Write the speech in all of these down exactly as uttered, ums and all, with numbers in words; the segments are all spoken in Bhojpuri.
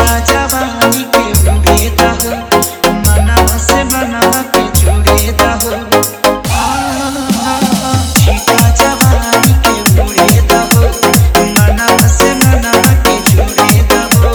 जवानी के उड़ेदा हो मनवा से मनवा के जुड़ेदा हो छीटा जवानी के उड़ेदा हो मनवा से मनवा के जुड़ेदा हो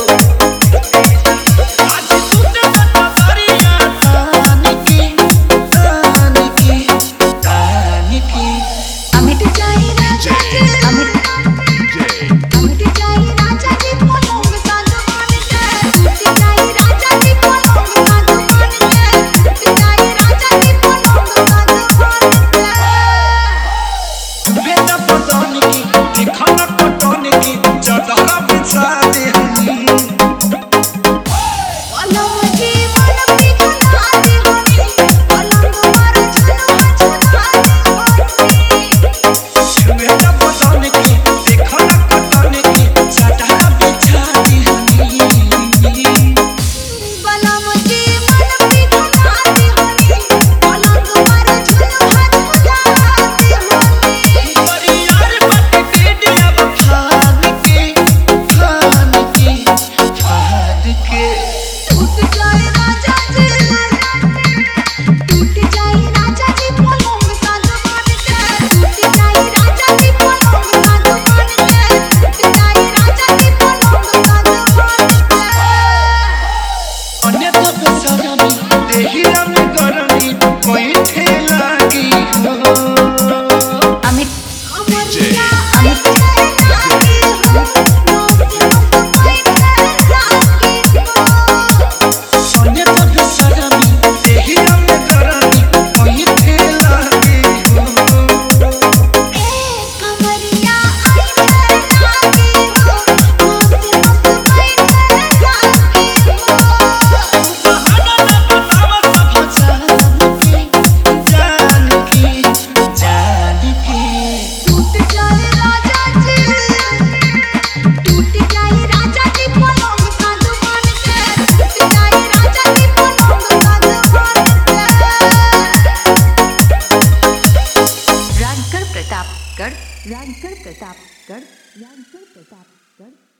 आज टूटे बरिया तान की तान की तान की अमिट जाए राजा अमिट अमिट जाए राजा जी पलंग साजो मान के टूट जाए राजा जी पलंग साजो मान के टूट जाए राजा जी पलंग साजो मान के बेटा पटौनी की दिखा न पटौनी की चदरा बिछा